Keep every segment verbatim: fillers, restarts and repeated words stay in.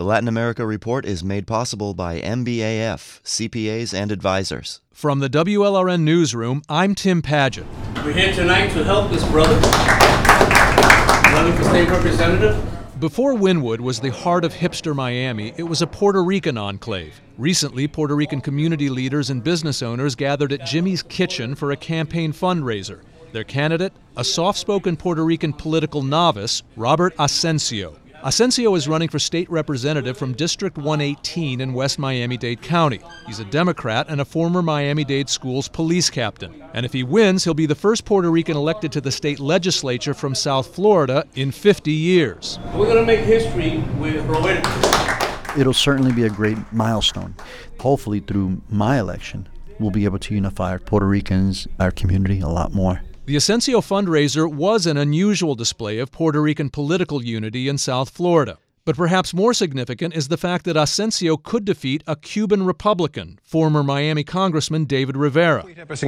The Latin America Report is made possible by M B A F, C P As and advisors. From the W L R N Newsroom, I'm Tim Padgett. We're here tonight to help this brother running for state representative. Before Wynwood was the heart of hipster Miami, it was a Puerto Rican enclave. Recently, Puerto Rican community leaders and business owners gathered at Jimmy's Kitchen for a campaign fundraiser. Their candidate, a soft-spoken Puerto Rican political novice, Robert Asensio. Asensio is running for state representative from District one eighteen in West Miami-Dade County. He's a Democrat and a former Miami-Dade Schools police captain. And if he wins, he'll be the first Puerto Rican elected to the state legislature from South Florida in fifty years. We're going to make history with Roberto. It'll certainly be a great milestone. Hopefully through my election, we'll be able to unify our Puerto Ricans, our community, a lot more. The Asensio fundraiser was an unusual display of Puerto Rican political unity in South Florida. But perhaps more significant is the fact that Asensio could defeat a Cuban Republican, former Miami Congressman David Rivera.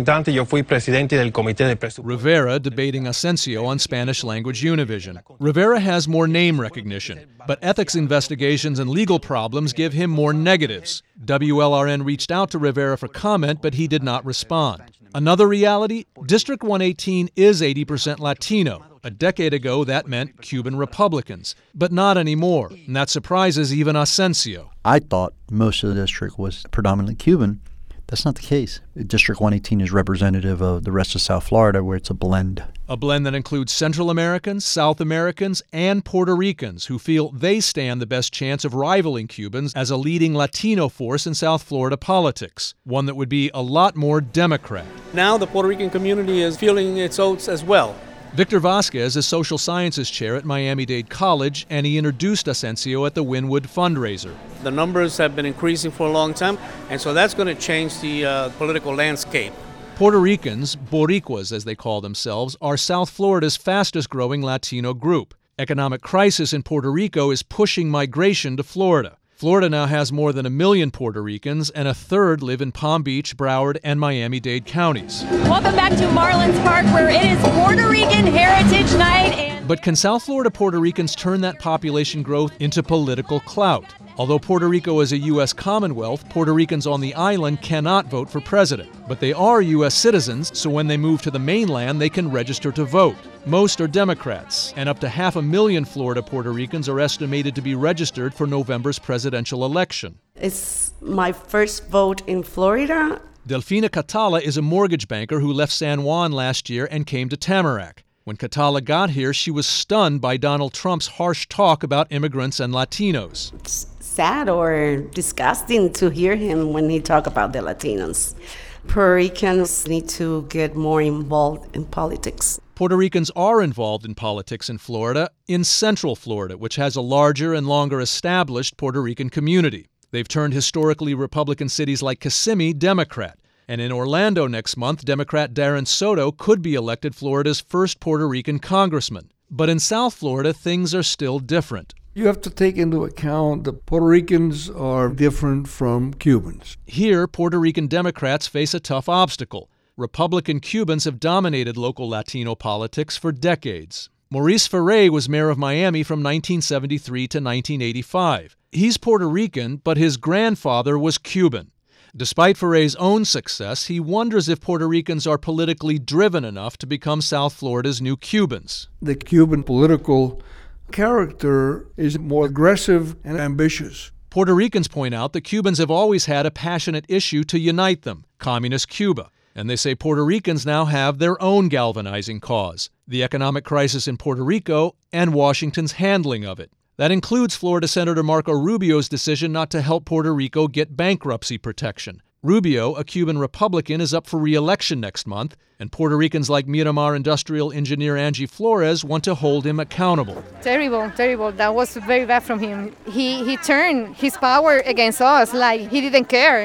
Rivera debating Asensio on Spanish-language Univision. Rivera has more name recognition, but ethics investigations and legal problems give him more negatives. W L R N reached out to Rivera for comment, but he did not respond. Another reality, District one eighteen is eighty percent Latino. A decade ago, that meant Cuban Republicans. But not anymore, and that surprises even Asensio. I thought most of the district was predominantly Cuban. That's not the case. District one eighteen is representative of the rest of South Florida, where it's a blend. A blend that includes Central Americans, South Americans, and Puerto Ricans who feel they stand the best chance of rivaling Cubans as a leading Latino force in South Florida politics, one that would be a lot more Democrat. Now the Puerto Rican community is feeling its oats as well. Victor Vasquez is social sciences chair at Miami-Dade College, and he introduced Asensio at the Wynwood fundraiser. The numbers have been increasing for a long time, and so that's going to change the uh, political landscape. Puerto Ricans, Boricuas as they call themselves, are South Florida's fastest-growing Latino group. Economic crisis in Puerto Rico is pushing migration to Florida. Florida now has more than a million Puerto Ricans, and a third live in Palm Beach, Broward, and Miami-Dade counties. Welcome back to Marlins Park, where it is Puerto Rican Heritage Night. And but can South Florida Puerto Ricans turn that population growth into political clout? Although Puerto Rico is a U S Commonwealth, Puerto Ricans on the island cannot vote for president. But they are U S citizens, so when they move to the mainland, they can register to vote. Most are Democrats, and up to half a million Florida Puerto Ricans are estimated to be registered for November's presidential election. It's my first vote in Florida. Delfina Catala is a mortgage banker who left San Juan last year and came to Tamarack. When Catala got here, she was stunned by Donald Trump's harsh talk about immigrants and Latinos. It's sad or disgusting to hear him when he talk about the Latinos. Puerto Ricans need to get more involved in politics. Puerto Ricans are involved in politics in Florida, in Central Florida, which has a larger and longer established Puerto Rican community. They've turned historically Republican cities like Kissimmee Democrat. And in Orlando next month, Democrat Darren Soto could be elected Florida's first Puerto Rican congressman. But in South Florida, things are still different. You have to take into account that Puerto Ricans are different from Cubans. Here, Puerto Rican Democrats face a tough obstacle. Republican Cubans have dominated local Latino politics for decades. Maurice Ferre was mayor of Miami from nineteen seventy-three to nineteen eighty-five. He's Puerto Rican, but his grandfather was Cuban. Despite Ferre's own success, he wonders if Puerto Ricans are politically driven enough to become South Florida's new Cubans. The Cuban political character is more aggressive and ambitious. Puerto Ricans point out that Cubans have always had a passionate issue to unite them, Communist Cuba. And they say Puerto Ricans now have their own galvanizing cause, the economic crisis in Puerto Rico and Washington's handling of it. That includes Florida Senator Marco Rubio's decision not to help Puerto Rico get bankruptcy protection. Rubio, a Cuban Republican, is up for re-election next month, and Puerto Ricans like Miramar industrial engineer Angie Flores want to hold him accountable. Terrible, terrible. That was very bad from him. He, he turned his power against us like he didn't care.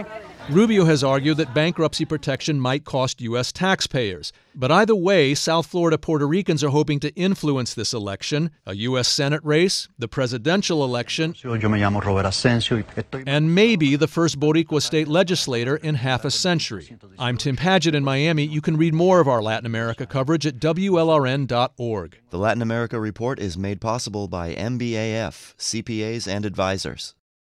Rubio has argued that bankruptcy protection might cost U S taxpayers. But either way, South Florida Puerto Ricans are hoping to influence this election, a U S Senate race, the presidential election, and maybe the first Boricua state legislator in half a century. I'm Tim Padgett in Miami. You can read more of our Latin America coverage at W L R N dot org. The Latin America Report is made possible by M B A F, C P As and advisors.